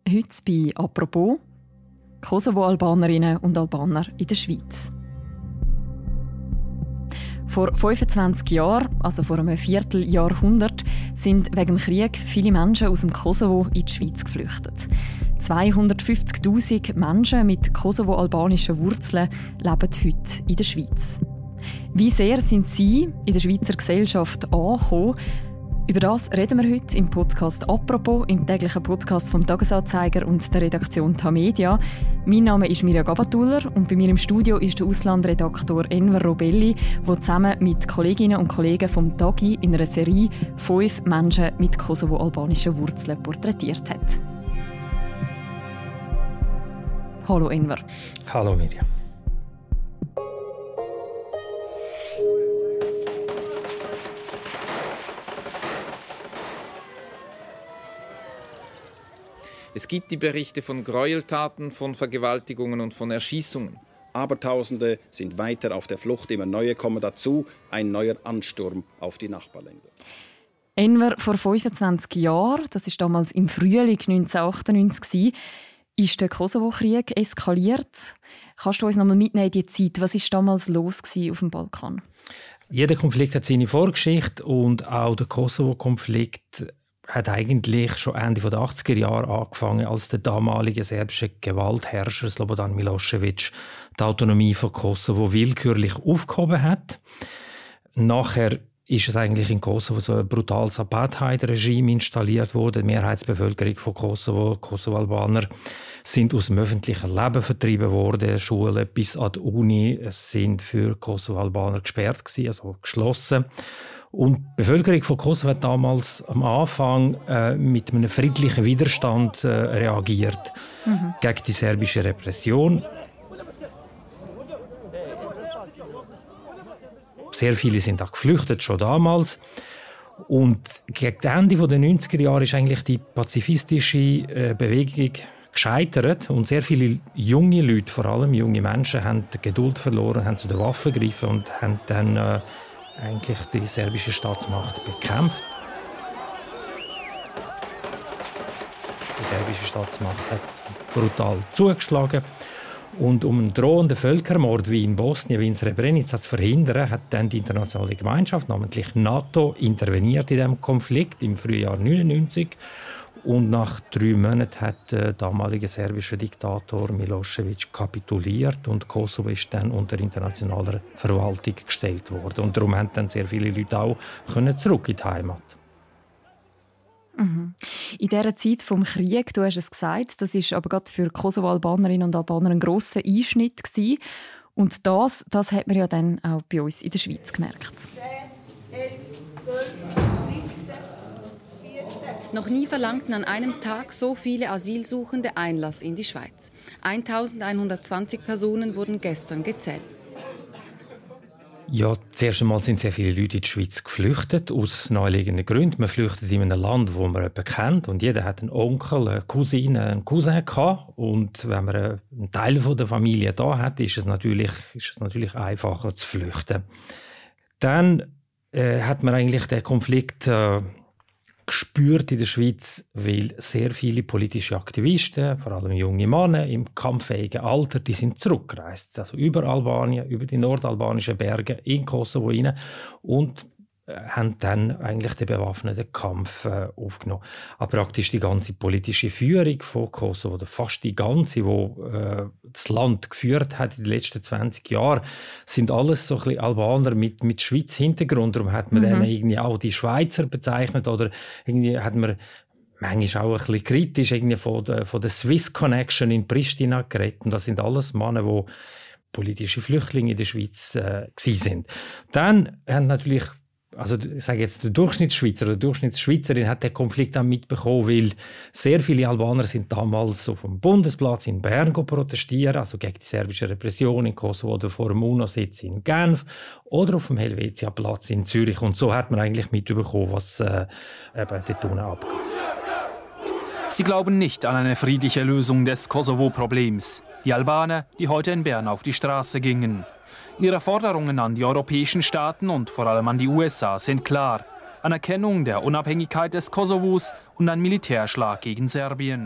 Heute bei «Apropos» Kosovo-Albanerinnen und Albaner in der Schweiz. Vor 25 Jahren, also vor einem Vierteljahrhundert, sind wegen dem Krieg viele Menschen aus dem Kosovo in die Schweiz geflüchtet. 250'000 Menschen mit kosovo-albanischen Wurzeln leben heute in der Schweiz. Wie sehr sind sie in der Schweizer Gesellschaft angekommen? Über das reden wir heute im Podcast «Apropos», im täglichen Podcast vom «Tagesanzeiger» und der Redaktion «Tamedia». Mein Name ist Mirja Gabatuller und bei mir im Studio ist der Auslandredaktor Enver Robelli, der zusammen mit Kolleginnen und Kollegen vom «Tagi» in einer Serie 5 Menschen mit kosovo-albanischen Wurzeln porträtiert hat. Hallo Enver. Hallo Mirja. Es gibt die Berichte von Gräueltaten, von Vergewaltigungen und von Erschießungen. Abertausende sind weiter auf der Flucht, immer neue kommen dazu, ein neuer Ansturm auf die Nachbarländer. Enver, vor 25 Jahren, das war damals im Frühling 1998, ist der Kosovo-Krieg eskaliert. Kannst du uns noch mal mitnehmen in die Zeit? Was war damals los auf dem Balkan? Jeder Konflikt hat seine Vorgeschichte und auch der Kosovo-Konflikt hat eigentlich schon Ende der 80er Jahre angefangen, als der damalige serbische Gewaltherrscher Slobodan Milosevic die Autonomie von Kosovo willkürlich aufgehoben hat. Nachher ist es eigentlich in Kosovo so ein brutales Apartheid-Regime installiert worden. Die Mehrheitsbevölkerung von Kosovo, Kosovo-Albaner, sind aus dem öffentlichen Leben vertrieben worden. Schulen bis an die Uni sind für Kosovo-Albaner gesperrt gewesen, also geschlossen. Und die Bevölkerung von Kosovo hat damals am Anfang mit einem friedlichen Widerstand reagiert gegen die serbische Repression. Sehr viele sind auch geflüchtet, schon damals. Und gegen Ende der 90er Jahre ist eigentlich die pazifistische Bewegung gescheitert. Und sehr viele junge Leute, vor allem junge Menschen, haben die Geduld verloren, haben zu den Waffen gegriffen und haben dann eigentlich die serbische Staatsmacht bekämpft. Die serbische Staatsmacht hat brutal zugeschlagen. Und um einen drohenden Völkermord wie in Bosnien, wie in Srebrenica zu verhindern, hat dann die internationale Gemeinschaft, namentlich NATO, interveniert in diesem Konflikt im Frühjahr 1999. Und nach 3 Monaten hat der damalige serbische Diktator Milosevic kapituliert und Kosovo ist dann unter internationaler Verwaltung gestellt worden. Und darum haben dann sehr viele Leute auch zurück in die Heimat. In dieser Zeit des Krieges, du hast es gesagt, das war aber gerade für Kosovo-Albanerinnen und Albaner ein grosser Einschnitt gewesen. Und das hat man ja dann auch bei uns in der Schweiz gemerkt. Noch nie verlangten an einem Tag so viele Asylsuchende Einlass in die Schweiz. 1120 Personen wurden gestern gezählt. Ja, zuerst einmal sind sehr viele Leute in die Schweiz geflüchtet, aus naheliegenden Gründen. Man flüchtet in einem Land, wo man jemanden kennt. Und jeder hat einen Onkel, eine Cousine, einen Cousin gehabt. Und wenn man einen Teil der Familie da hat, ist es natürlich einfacher zu flüchten. Dann hat man eigentlich den Konflikt gespürt in der Schweiz, weil sehr viele politische Aktivisten, vor allem junge Männer im kampffähigen Alter, die sind zurückgereist. Also über Albanien, über die nordalbanischen Berge in Kosovo rein und haben dann eigentlich den bewaffneten Kampf aufgenommen. Aber praktisch die ganze politische Führung von Kosovo, oder fast die ganze, die das Land geführt hat in den letzten 20 Jahren, sind alles so ein bisschen Albaner mit Schweiz-Hintergrund. Darum hat man denen irgendwie auch die Schweizer bezeichnet oder irgendwie hat man manchmal auch ein bisschen kritisch irgendwie von der Swiss Connection in Pristina geredet. Und das sind alles Männer, die politische Flüchtlinge in der Schweiz waren. Dann haben natürlich ich sage jetzt, der Durchschnittsschweizer oder die Durchschnittsschweizerin hat den Konflikt dann mitbekommen, weil sehr viele Albaner sind damals auf dem Bundesplatz in Bern protestieren, also gegen die serbische Repression in Kosovo oder vor dem UNO-Sitz in Genf oder auf dem Helvetia-Platz in Zürich. Und so hat man eigentlich mitbekommen, was dort unten abgeht. Sie glauben nicht an eine friedliche Lösung des Kosovo-Problems. Die Albaner, die heute in Bern auf die Straße gingen. Ihre Forderungen an die europäischen Staaten und vor allem an die USA sind klar. Anerkennung der Unabhängigkeit des Kosovos und ein Militärschlag gegen Serbien.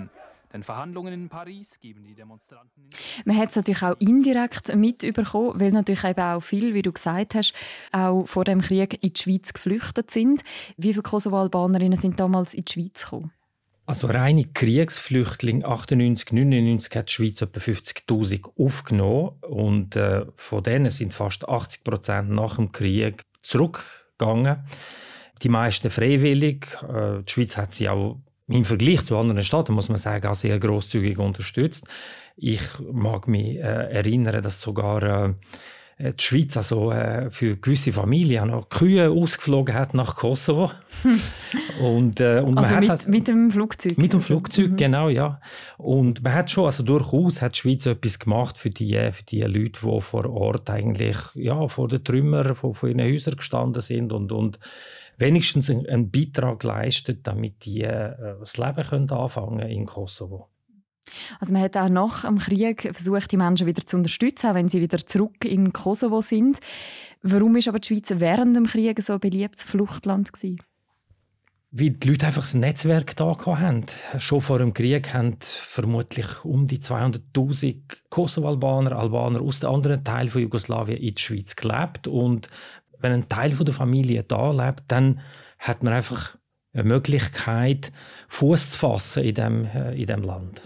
Den Verhandlungen in Paris geben die Demonstranten... Man hat es natürlich auch indirekt mitbekommen, weil natürlich eben auch viele, wie du gesagt hast, auch vor dem Krieg in die Schweiz geflüchtet sind. Wie viele Kosovo-Albanerinnen sind damals in die Schweiz gekommen? Also reine Kriegsflüchtlinge 98, 99 hat die Schweiz etwa 50'000 aufgenommen und von denen sind fast 80% nach dem Krieg zurückgegangen. Die meisten freiwillig. Die Schweiz hat sie auch im Vergleich zu anderen Staaten, muss man sagen, auch sehr grosszügig unterstützt. Ich mag mich erinnern, dass sogar die Schweiz also, für gewisse Familien noch Kühe ausgeflogen hat nach Kosovo. und also man hat mit dem Flugzeug? Mit dem Flugzeug, genau, ja. Und man hat schon, also durchaus hat die Schweiz etwas gemacht für die Leute, die vor Ort eigentlich ja, vor den Trümmern von ihren Häusern gestanden sind und wenigstens einen Beitrag leistet, damit die das Leben anfangen in Kosovo. Also man hat auch nach dem Krieg versucht, die Menschen wieder zu unterstützen, auch wenn sie wieder zurück in Kosovo sind. Warum ist aber die Schweiz während dem Krieg so ein beliebtes Fluchtland gewesen? Weil die Leute einfach ein Netzwerk da hatten. Schon vor dem Krieg haben vermutlich um die 200'000 Kosovo-Albaner, Albaner aus den anderen Teilen von Jugoslawien in der Schweiz gelebt. Und wenn ein Teil der Familie da lebt, dann hat man einfach eine Möglichkeit, Fuß zu fassen in dem Land.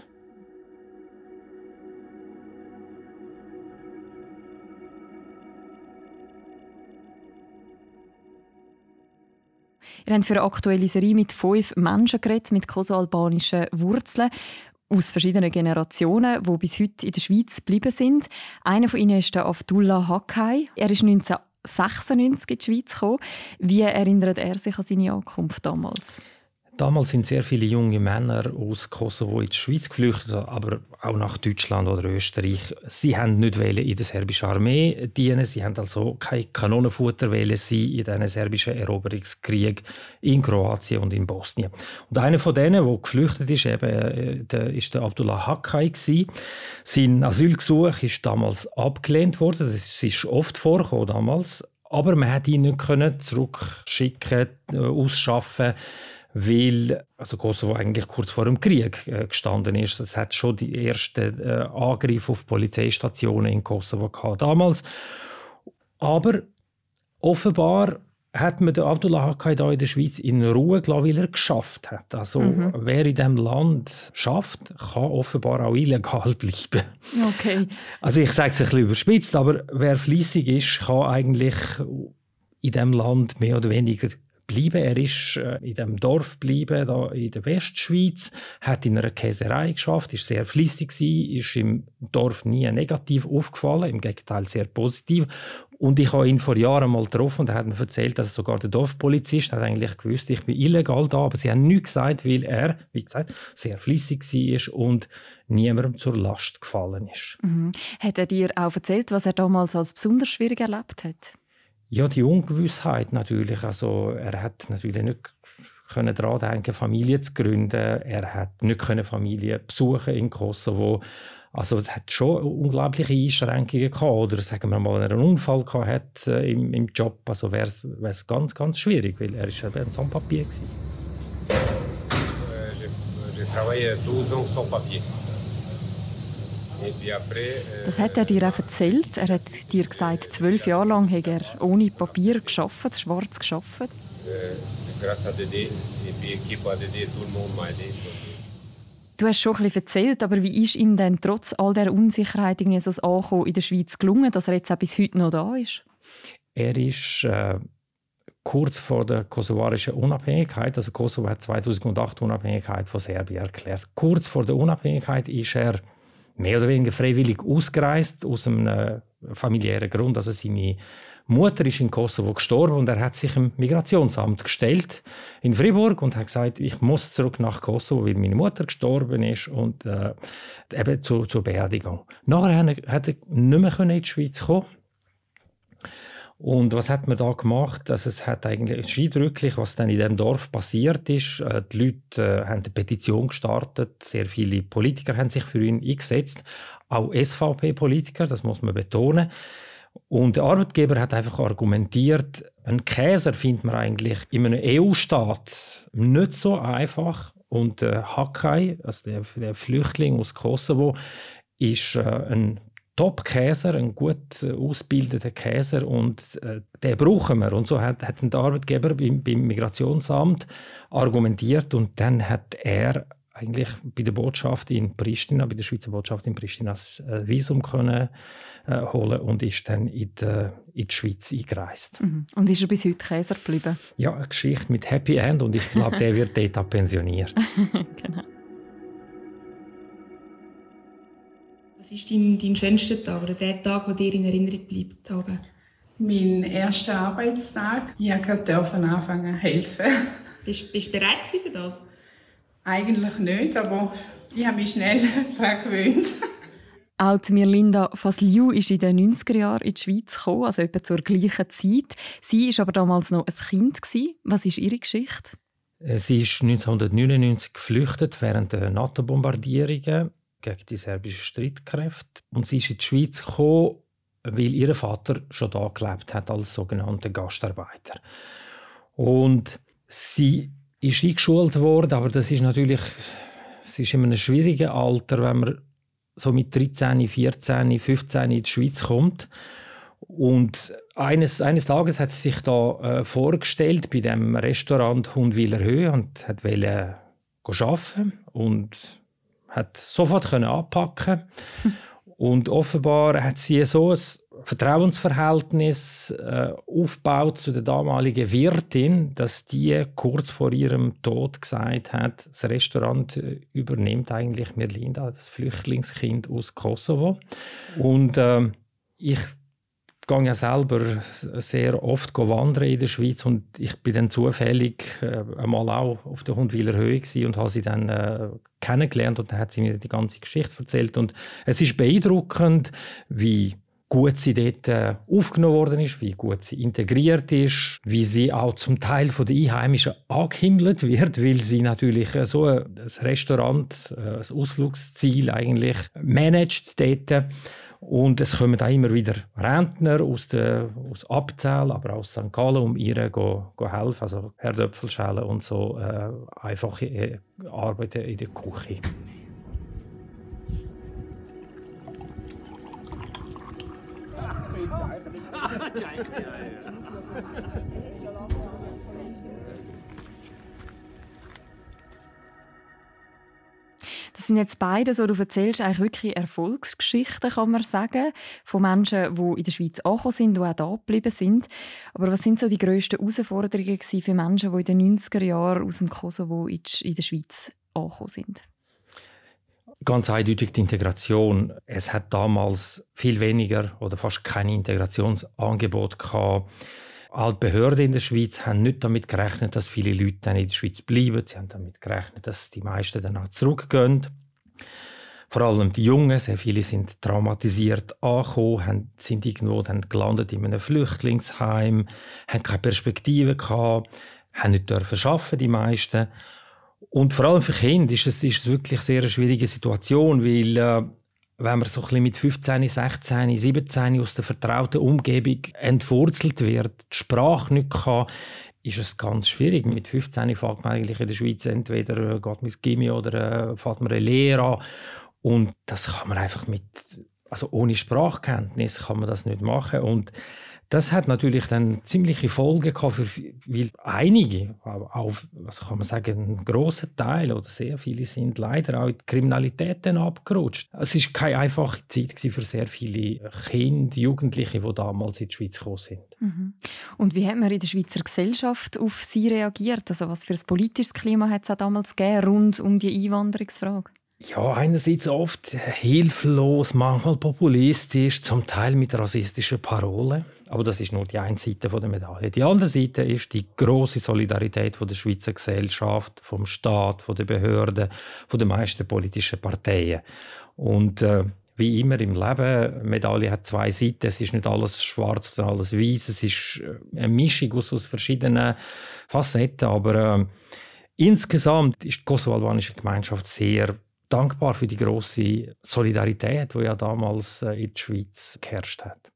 Ihr habt für eine aktuelle Serie mit 5 Menschen geredet, mit kosovo-albanischen Wurzeln aus verschiedenen Generationen, die bis heute in der Schweiz geblieben sind. Einer von ihnen ist der Abdullah Hakkay. Er ist 1996 in die Schweiz gekommen. Wie erinnert er sich an seine Ankunft damals? Damals sind sehr viele junge Männer aus Kosovo in die Schweiz geflüchtet, aber auch nach Deutschland oder Österreich. Sie wollten nicht in der serbischen Armee dienen, sie wollten also kein Kanonenfutter sein in diesen serbischen Eroberungskrieg in Kroatien und in Bosnien. Und einer von denen, der geflüchtet ist, ist der Abdullah Hakkay. Sein Asylgesuch ist damals abgelehnt worden, das ist oft vorgekommen damals, aber man konnte ihn nicht zurückschicken, ausschaffen, weil also Kosovo eigentlich kurz vor dem Krieg gestanden ist. Es hat schon die ersten Angriffe auf Polizeistationen in Kosovo gehabt damals. Aber offenbar hat man den Abdullah Hakkay da in der Schweiz in Ruhe gelassen, weil er geschafft hat. Also wer in diesem Land schafft, kann offenbar auch illegal bleiben. Okay. Also ich sage es ein bisschen überspitzt, aber wer fleissig ist, kann eigentlich in diesem Land mehr oder weniger bleiben. Er ist in dem Dorf geblieben, da in der Westschweiz, hat in einer Käserei geschafft, ist sehr fleissig gewesen, ist im Dorf nie negativ aufgefallen, im Gegenteil sehr positiv. Und ich habe ihn vor Jahren mal getroffen und er hat mir erzählt, dass sogar der Dorfpolizist hat eigentlich gewusst, ich bin illegal da, aber sie haben nichts gesagt, weil er, wie gesagt, sehr fleissig war und niemandem zur Last gefallen ist. Mhm. Hat er dir auch erzählt, was er damals als besonders schwierig erlebt hat? Ja, die Ungewissheit natürlich. Also, er hat natürlich nicht daran denken, Familie zu gründen. Er hat nicht Familie besuchen in Kosovo. Also, es hat schon unglaubliche Einschränkungen gehabt. Oder sagen wir mal, wenn er einen Unfall gehabt hat im Job, also wäre es ganz, ganz schwierig, weil er war eben sans Papier gewesen. J'ai travaillé 12 ans sans papier. Das hat er dir auch erzählt. Er hat dir gesagt, 12 Jahre lang hat er ohne Papier gearbeitet, schwarz gearbeitet. Du hast schon ein bisschen erzählt, aber wie ist ihm denn trotz all der Unsicherheit irgendwie so das Ankommen in der Schweiz gelungen, dass er jetzt auch bis heute noch da ist? Er ist kurz vor der kosovarischen Unabhängigkeit, also Kosovo hat 2008 Unabhängigkeit von Serbien erklärt. Kurz vor der Unabhängigkeit ist er mehr oder weniger freiwillig ausgereist, aus einem familiären Grund. Also seine Mutter ist in Kosovo gestorben und er hat sich im Migrationsamt gestellt in Fribourg und hat gesagt, ich muss zurück nach Kosovo, weil meine Mutter gestorben ist und eben zur Beerdigung. Nachher hat er nicht mehr in die Schweiz kommen. Und was hat man da gemacht? Also es hat eigentlich eindrücklich, was dann in dem Dorf passiert ist. Die Leute haben eine Petition gestartet. Sehr viele Politiker haben sich für ihn eingesetzt. Auch SVP-Politiker, das muss man betonen. Und der Arbeitgeber hat einfach argumentiert, einen Käser findet man eigentlich in einem EU-Staat nicht so einfach. Und Hakkay, also der Flüchtling aus Kosovo, ist ein Top-Käser, ein gut ausgebildeter Käser und den brauchen wir. Und so hat der Arbeitgeber beim Migrationsamt argumentiert und dann hat er eigentlich bei der Botschaft in Pristina, bei der Schweizer Botschaft in Pristina, das Visum können holen und ist dann in die Schweiz eingereist. Mhm. Und ist er bis heute Käser geblieben? Ja, eine Geschichte mit Happy End und ich glaube, der wird dort pensioniert. Genau. Was ist dein schönster Tag oder der Tag, der dir in Erinnerung bleibt? Mein erster Arbeitstag. Ich durfte anfangen helfen. Bist du bereit für das? Eigentlich nicht, aber ich habe mich schnell daran gewöhnt. Auch Mirlinda Fasliu ist in den 90er Jahren in die Schweiz gekommen, also etwa zur gleichen Zeit. Sie war aber damals noch ein Kind. Was ist ihre Geschichte? Sie ist 1999 geflüchtet während der NATO-Bombardierungen gegen die serbischen Streitkräfte. Und sie ist in die Schweiz gekommen, weil ihr Vater schon da gelebt hat als sogenannter Gastarbeiter. Und sie ist eingeschult worden, aber das ist natürlich, es ist in einem schwierigen Alter, wenn man so mit 13, 14, 15 in die Schweiz kommt. Und eines Tages hat sie sich da vorgestellt bei dem Restaurant Hundwiler Höhe und wollte arbeiten und hat sofort anpacken. Und offenbar hat sie so ein Vertrauensverhältnis aufgebaut zu der damaligen Wirtin, dass die kurz vor ihrem Tod gesagt hat, das Restaurant übernimmt eigentlich Mirlinda, das Flüchtlingskind aus Kosovo. Und ich gehe ja selber sehr oft wandern in der Schweiz und ich bin dann zufällig einmal auch auf der Hundwiler Höhe und habe sie dann kennengelernt und dann hat sie mir die ganze Geschichte erzählt und es ist beeindruckend, wie gut sie dort aufgenommen worden ist, wie gut sie integriert ist, wie sie auch zum Teil von den Einheimischen angehimmelt wird, weil sie natürlich so ein Restaurant, ein Ausflugsziel eigentlich managt dort. Und es kommen auch immer wieder Rentner aus Appenzell, aber auch aus St. Gallen, um ihr helfen, also Herdöpfel schälen und so einfache Arbeiten in der Küche. Das sind jetzt beide, so du erzählst, eigentlich wirklich Erfolgsgeschichten, kann man sagen, von Menschen, die in der Schweiz angekommen sind, die auch da geblieben sind. Aber was sind so die grössten Herausforderungen für Menschen, die in den 90er Jahren aus dem Kosovo in der Schweiz angekommen sind? Ganz eindeutig die Integration. Es hat damals viel weniger oder fast kein Integrationsangebot gehabt. Auch die Behörden in der Schweiz haben nicht damit gerechnet, dass viele Leute dann in der Schweiz bleiben. Sie haben damit gerechnet, dass die meisten dann auch zurückgehen. Vor allem die Jungen, sehr viele sind traumatisiert angekommen, sind irgendwo dann gelandet in einem Flüchtlingsheim, haben keine Perspektive gehabt, haben nicht arbeiten, die meisten. Und vor allem für Kinder ist es wirklich sehr eine schwierige Situation, weil wenn man so ein bisschen mit 15, 16, 17 aus der vertrauten Umgebung entwurzelt wird, die Sprache nicht kann, ist es ganz schwierig. Mit 15 fängt man eigentlich in der Schweiz entweder geht man ins Gymi oder fängt man eine Lehre an. Und das kann man einfach also ohne Sprachkenntnis kann man das nicht machen. Und das hat natürlich dann ziemliche Folgen gehabt, weil einige, auch, also kann man sagen, ein grosser Teil oder sehr viele sind leider auch in die Kriminalität dann abgerutscht. Es war keine einfache Zeit für sehr viele Kinder, Jugendliche, die damals in die Schweiz gekommen sind. Mhm. Und wie hat man in der Schweizer Gesellschaft auf sie reagiert? Also was für ein politisches Klima hat es auch damals gegeben rund um die Einwanderungsfrage? Ja, einerseits oft hilflos, manchmal populistisch, zum Teil mit rassistischen Parolen. Aber das ist nur die eine Seite der Medaille. Die andere Seite ist die grosse Solidarität der Schweizer Gesellschaft, vom Staat, von den Behörden, von den meisten politischen Parteien. Und wie immer im Leben, eine Medaille hat zwei Seiten. Es ist nicht alles schwarz oder alles weiß. Es ist eine Mischung aus verschiedenen Facetten. Aber insgesamt ist die kosovo-albanische Gemeinschaft sehr dankbar für die grosse Solidarität, die ja damals in der Schweiz geherrscht hat.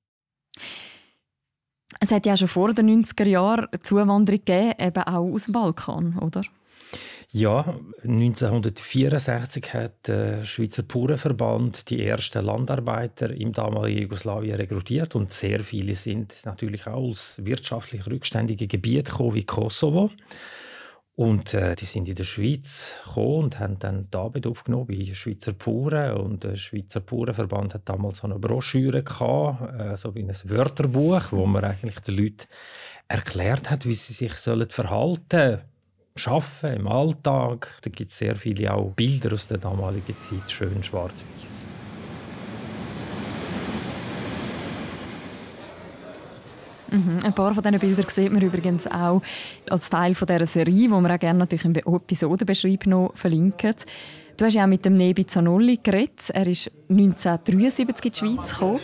Es hat ja schon vor den 90er Jahren Zuwanderung gegeben, eben auch aus dem Balkan, oder? Ja, 1964 hat der Schweizer Bauernverband die ersten Landarbeiter im damaligen Jugoslawien rekrutiert und sehr viele sind natürlich auch aus wirtschaftlich rückständigen Gebieten gekommen, wie Kosovo. Und die sind in der Schweiz gekommen und haben dann die Arbeit aufgenommen bei Schweizer Bauern. Und der Schweizer Bauernverband hat damals so eine Broschüre gehabt, so wie ein Wörterbuch, wo man eigentlich den Leuten erklärt hat, wie sie sich verhalten sollen. Arbeiten im Alltag. Da gibt es sehr viele auch Bilder aus der damaligen Zeit, schön schwarz-weiß. Ein paar von diesen Bildern sieht man übrigens auch als Teil von dieser Serie, die wir auch gerne natürlich im Episodenbeschreib noch verlinken. Du hast ja auch mit dem Nebi Zanolli geredet. Er ist 1973 in die Schweiz gekommen.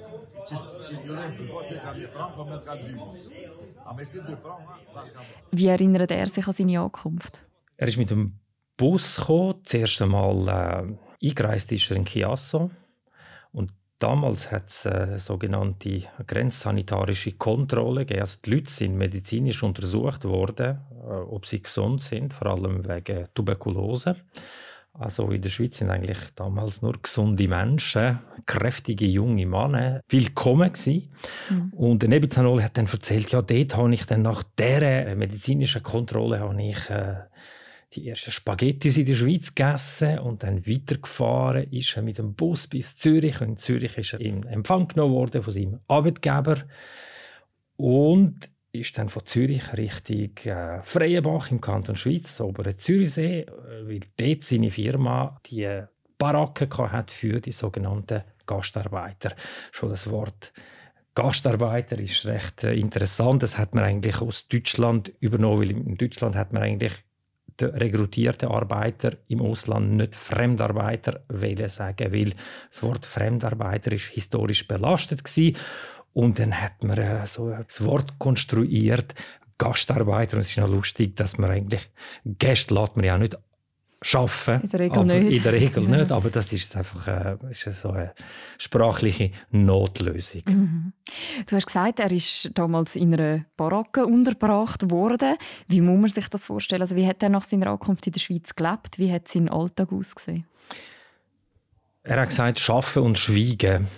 Wie erinnert er sich an seine Ankunft? Er ist mit dem Bus gekommen. Das erste Mal eingereist ist er in Chiasso. Und damals hat es eine sogenannte grenzsanitarische Kontrolle gegeben. Also die Leute sind medizinisch untersucht worden, ob sie gesund sind, vor allem wegen Tuberkulose. Also in der Schweiz sind eigentlich damals nur gesunde Menschen, kräftige junge Männer willkommen gewesen. Und der Nebi Zanolli hat dann erzählt, ja, dort habe ich dann nach dieser medizinischen Kontrolle die ersten Spaghettis in der Schweiz gegessen und dann weitergefahren ist er mit dem Bus bis Zürich. Und in Zürich ist er in Empfang genommen worden von seinem Arbeitgeber und ist dann von Zürich Richtung Freienbach im Kanton Schweiz, oberen Zürichsee, weil dort seine Firma die Baracke hat für die sogenannten Gastarbeiter. Schon das Wort Gastarbeiter ist recht interessant. Das hat man eigentlich aus Deutschland übernommen, weil in Deutschland hat man eigentlich den rekrutierten Arbeiter im Ausland nicht Fremdarbeiter sagen, weil das Wort Fremdarbeiter ist historisch belastet gewesen. Und dann hat man so das Wort konstruiert, Gastarbeiter. Und es ist noch lustig, dass man eigentlich Gäste lässt man ja auch nicht arbeiten. In der Regel nicht. In der Regel nicht, aber das ist einfach ist so eine sprachliche Notlösung. Mhm. Du hast gesagt, er ist damals in einer Baracke untergebracht worden. Wie muss man sich das vorstellen? Also wie hat er nach seiner Ankunft in der Schweiz gelebt? Wie hat sein Alltag ausgesehen? Er hat gesagt, arbeiten und schweigen.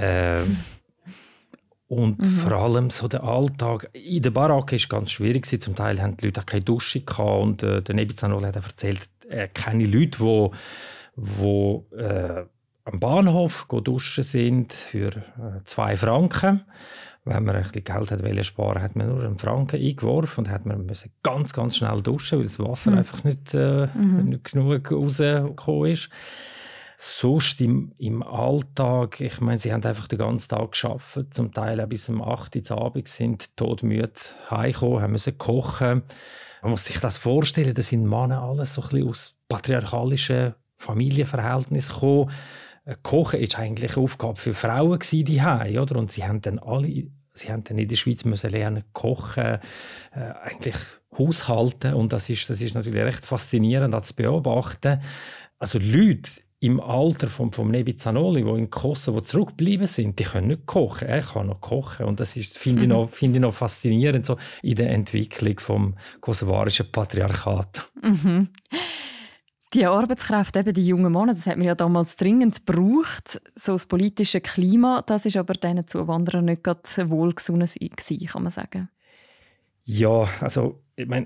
Und vor allem so der Alltag in der Baracke war ganz schwierig. Zum Teil hatten die Leute auch keine Dusche gehabt. Und der Nebi Zanolli hat erzählt, er kenne Leute, die am Bahnhof duschen sind für 2 Franken. Wenn man ein bisschen Geld hat sparen, hat man nur einen Franken eingeworfen und hat man ganz, ganz schnell duschen, weil das Wasser einfach nicht genug rausgekommen ist. Sonst im Alltag, ich meine, sie haben einfach den ganzen Tag gearbeitet, zum Teil auch bis um 8 Uhr abends, sind todmüde heimgekommen, haben müssen kochen. Man muss sich das vorstellen, da sind Männer alles so ein bisschen aus patriarchalischen Familienverhältnissen gekommen. Kochen war eigentlich eine Aufgabe für Frauen die Hause, oder? Und sie haben dann in der Schweiz müssen lernen kochen, eigentlich haushalten. Und das ist natürlich recht faszinierend zu beobachten. Also Leute im Alter vom Nebi Zanolli, die in Kosovo zurückgeblieben sind, die können nicht kochen. Er kann noch kochen. Und das finde ich noch faszinierend so in der Entwicklung vom kosovarischen Patriarchat. Mhm. Die Arbeitskräfte, eben die jungen Männer, das hat man ja damals dringend gebraucht. So das politische Klima, das ist aber diesen Zuwanderern nicht gerade wohlgesonnen gewesen, kann man sagen. Ja, also ich meine,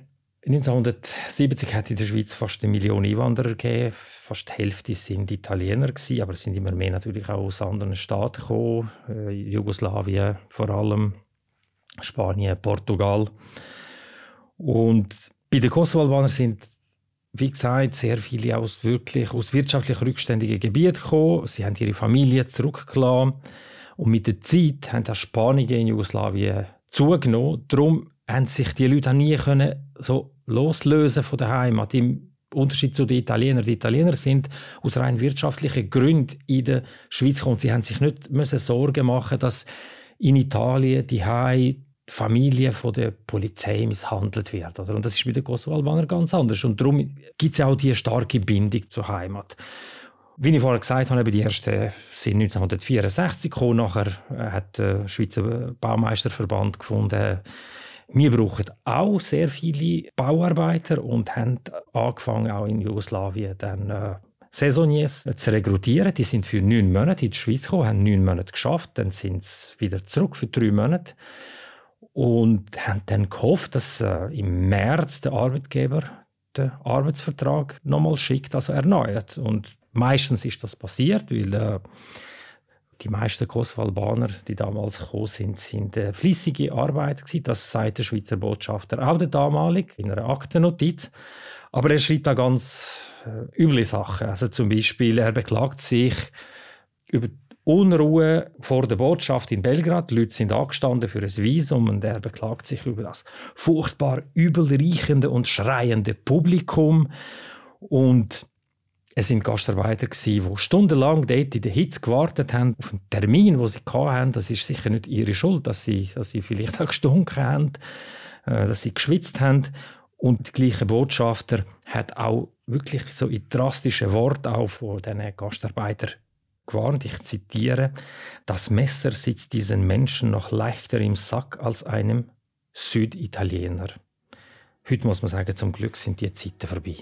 1970 hat es in der Schweiz fast 1 Million Einwanderer gegeben. Fast die Hälfte sind Italiener gewesen, aber es sind immer mehr natürlich auch aus anderen Staaten gekommen. Jugoslawien vor allem, Spanien, Portugal. Und bei den Kosovo-Albanern sind, wie gesagt, sehr viele aus wirtschaftlich rückständigen Gebieten gekommen. Sie haben ihre Familie zurückgelassen. Und mit der Zeit haben auch Spannungen in Jugoslawien zugenommen. Darum haben sich die Leute auch nie so loslösen von der Heimat. Im Unterschied zu den Italienern. Die Italiener sind aus rein wirtschaftlichen Gründen in der Schweiz gekommen. Sie haben sich nicht Sorgen machen, dass in Italien die Familie von der Polizei misshandelt wird. Oder? Und das ist bei den Kosovo-Albanern ganz anders. Und darum gibt es auch diese starke Bindung zur Heimat. Wie ich vorher gesagt habe, die ersten sind 1964 gekommen. Nachher hat der Schweizer Baumeisterverband gefunden, Wir brauchen auch sehr viele Bauarbeiter und haben angefangen, auch in Jugoslawien dann Saisoniers zu rekrutieren. Die sind für 9 Monate in die Schweiz gekommen, haben 9 Monate geschafft, dann sind sie wieder zurück für 3 Monate und haben dann gehofft, dass im März der Arbeitgeber den Arbeitsvertrag nochmal schickt, also erneuert. Und meistens ist das passiert, weil die meisten Kosovo-Albaner, die damals gekommen sind fleissige Arbeiter gewesen. Das sagt der Schweizer Botschafter auch der damalig in einer Aktennotiz. Aber er schreibt da ganz üble Sachen. Also zum Beispiel, er beklagt sich über die Unruhe vor der Botschaft in Belgrad. Die Leute sind angestanden für ein Visum und er beklagt sich über das furchtbar übelriechende und schreiende Publikum. Und es waren Gastarbeiter, die stundenlang dort in der Hitze gewartet haben auf einen Termin, den sie hatten. Das ist sicher nicht ihre Schuld, dass sie vielleicht auch gestunken haben, dass sie geschwitzt haben. Und der gleiche Botschafter hat auch wirklich so in drastischen Worten auch von diesen Gastarbeitern gewarnt. Ich zitiere: Das Messer sitzt diesen Menschen noch leichter im Sack als einem Süditaliener. Heute muss man sagen, zum Glück sind die Zeiten vorbei.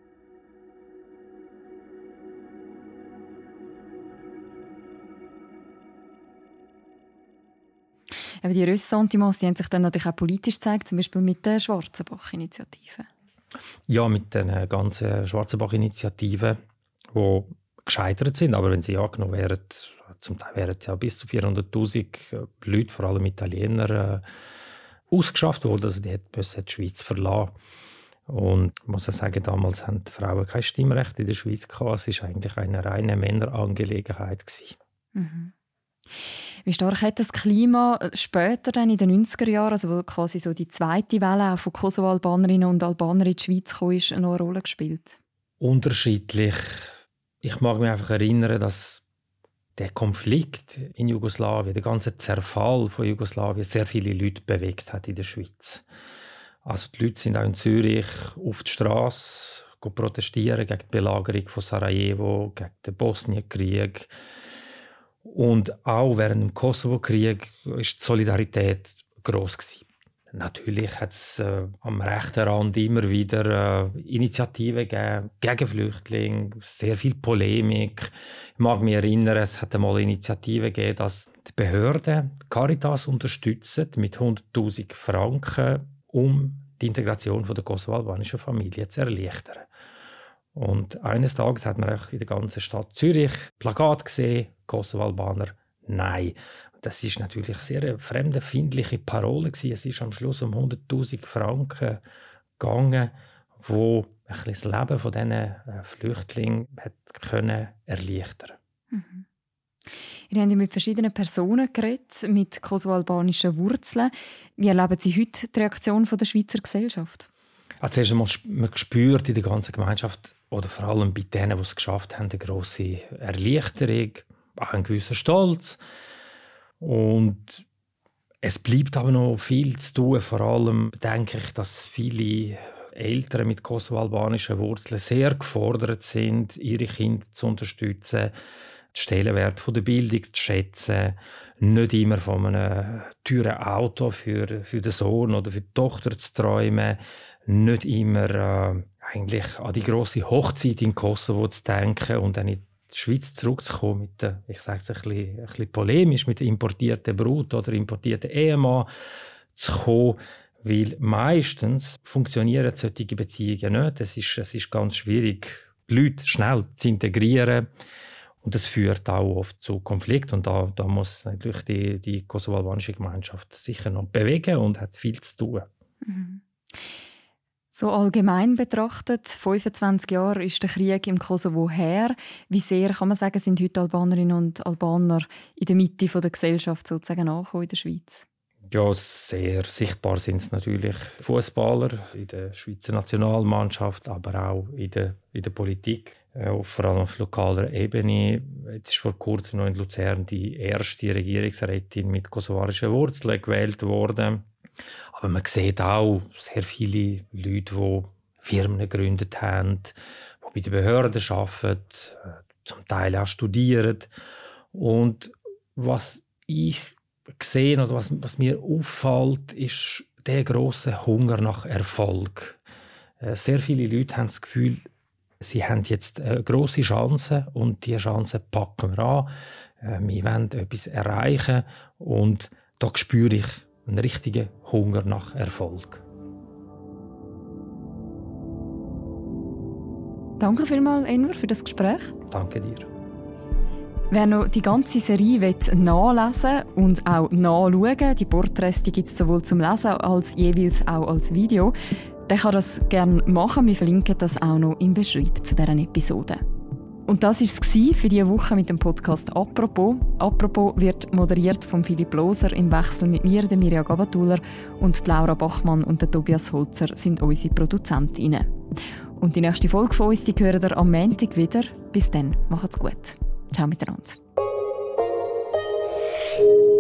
Aber die Ressentiments, die haben sich dann natürlich auch politisch gezeigt, zum Beispiel mit der Schwarzenbach-Initiative. Ja, mit den ganzen Schwarzenbach-Initiativen, die gescheitert sind. Aber wenn sie angenommen wären, zum Teil wären ja bis zu 400'000 Leute, vor allem Italiener, ausgeschafft worden. Also die müssen die Schweiz verlassen. Und ich muss sagen, damals hatten die Frauen kein Stimmrecht in der Schweiz gehabt. Es war eigentlich eine reine Männerangelegenheit. Mhm. Wie stark hat das Klima später dann in den 90er Jahren, also wo quasi so die zweite Welle auch von Kosovo-Albanerinnen und Albanern in die Schweiz kam, noch eine Rolle gespielt? Unterschiedlich. Ich mag mich einfach erinnern, dass der Konflikt in Jugoslawien, der ganze Zerfall von Jugoslawien, sehr viele Leute bewegt hat in der Schweiz. Also die Leute sind auch in Zürich auf die Straße protestieren gegen die Belagerung von Sarajevo, gegen den Bosnienkrieg. Und auch während dem Kosovo-Krieg war die Solidarität gross gewesen. Natürlich hat es am rechten Rand immer wieder Initiativen gegeben, gegen Flüchtlinge, sehr viel Polemik. Ich mag mich erinnern, es hat einmal Initiativen gegeben, dass die Behörden Caritas unterstützen mit 100'000 Franken, um die Integration der kosovo-albanischen Familie zu erleichtern. Und eines Tages hat man auch in der ganzen Stadt Zürich Plakat gesehen, Kosovo-Albaner, nein. Das ist natürlich sehr eine fremdenfeindliche Parole gewesen. Es ist am Schluss um 100'000 Franken gegangen, wo ein bisschen das Leben von diesen Flüchtlingen hat können erleichtern. Mhm. Ihr habt mit verschiedenen Personen geredet, mit kosovo-albanischen Wurzeln. Wie erleben Sie heute die Reaktion der Schweizer Gesellschaft? Also zuerst einmal, man spürt in der ganzen Gemeinschaft, oder vor allem bei denen, die es geschafft haben, eine grosse Erleichterung, auch ein gewisser Stolz. Und es bleibt aber noch viel zu tun. Vor allem denke ich, dass viele Eltern mit kosovo-albanischen Wurzeln sehr gefordert sind, ihre Kinder zu unterstützen, den Stellenwert der Bildung zu schätzen, nicht immer von einem teuren Auto für den Sohn oder für die Tochter zu träumen, nicht immer eigentlich an die grosse Hochzeit in Kosovo zu denken und dann in die Schweiz zurückzukommen mit der, ich sage es ein bisschen polemisch, mit der importierten Brut oder importierten Ehemann zu kommen, weil meistens funktionieren solche Beziehungen nicht. Es ist ganz schwierig, die Leute schnell zu integrieren. Und das führt auch oft zu Konflikten. Und da muss natürlich die kosovo-albanische Gemeinschaft sicher noch bewegen und hat viel zu tun. Mhm. So allgemein betrachtet, 25 Jahre ist der Krieg im Kosovo her. Wie sehr, kann man sagen, sind heute Albanerinnen und Albaner in der Mitte der Gesellschaft sozusagen angekommen in der Schweiz? Ja, sehr sichtbar sind es natürlich Fußballer in der Schweizer Nationalmannschaft, aber auch in der Politik, vor allem auf lokaler Ebene. Jetzt ist vor kurzem noch in Luzern die erste Regierungsrätin mit kosovarischen Wurzeln gewählt worden. Aber man sieht auch sehr viele Leute, die Firmen gegründet haben, die bei den Behörden arbeiten, zum Teil auch studieren. Und was ich sehe oder was mir auffällt, ist der grosse Hunger nach Erfolg. Sehr viele Leute haben das Gefühl, sie haben jetzt eine grosse Chance und diese Chance packen wir an. Wir wollen etwas erreichen und da spüre ich einen richtigen Hunger nach Erfolg. Danke vielmals, Enver, für das Gespräch. Danke dir. Wer noch die ganze Serie nachlesen und auch nachschauen, die Porträts gibt es sowohl zum Lesen als jeweils auch als Video, der kann das gerne machen. Wir verlinken das auch noch im Beschreibung zu dieser Episode. Und das war es für diese Woche mit dem Podcast «Apropos». «Apropos» wird moderiert von Philipp Loser im Wechsel mit mir, der Mirja Gabatuller, und Laura Bachmann und der Tobias Holzer sind unsere Produzentinnen. Und die nächste Folge von uns, die hören ihr am Montag wieder. Bis dann, macht's gut. Ciao miteinander.